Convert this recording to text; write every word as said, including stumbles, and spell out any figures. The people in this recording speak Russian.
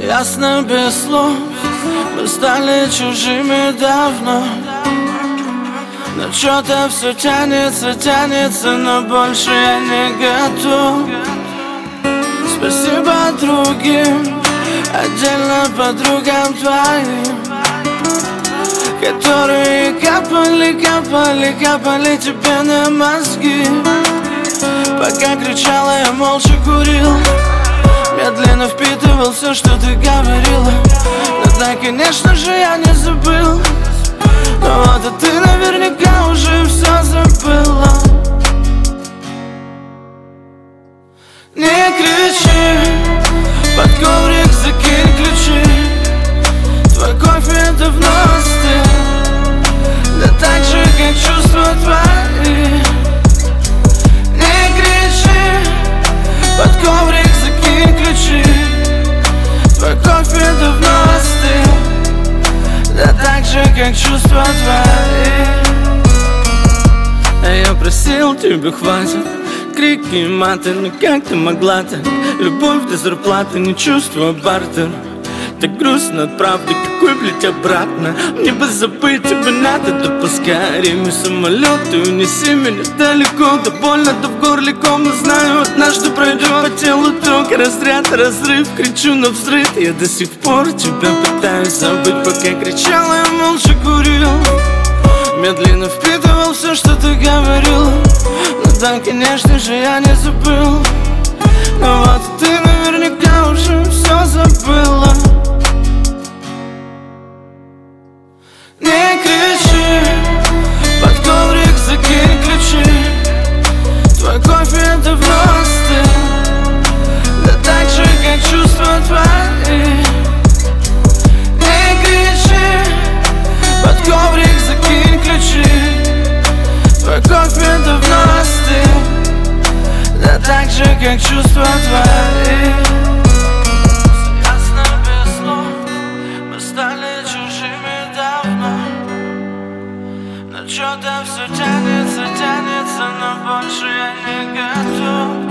ясно без слов. Мы стали чужими давно, но что-то все тянется, тянется, но больше я не готов. Спасибо другим, отдельно подругам твоим, которые капали, капали, капали тебе на мозги. Пока кричала, я молча курил, медленно впитывал все, что ты говорила. Но да, конечно же, я не забыл. Но вот а ты наверняка уже все забыла. Не кричи, под коврик закинь ключи. Твой кофе давно остыл, да так же, как чувства твои. Не кричи, под коврик закинь ключи. Твой кофе давно остыл, да так же, как чувства твои. А я просил, тебе хватит крики и маты, но как ты могла так? Любовь до зарплаты, не чувство бартер. Так грустно от правды, какой, блядь, обратно? Мне бы забыть, тебе надо, да поскорей. Мой самолет, ты унеси меня далеко. Да больно, да в горле ком, но знаю, однажды пройдет. По телу ток, разряд, разрыв, кричу на взрыв. Я до сих пор тебя пытаюсь забыть. Пока кричала, я молча курил, медленно впитывал все, что ты говорил. Но да, конечно же, я не забыл. Но вот ты наверняка уже все забыла. Не кричи, под коврик закинь ключи. Твой кофе давно остыл, да так же, как чувства твои. Не кричи, под коврик закинь ключи. Твой кофе давно остыл, да так же, как чувства твои. Ясно без слов, мы стали чужими давно, но что-то все тянется, тянется, но больше я не готов.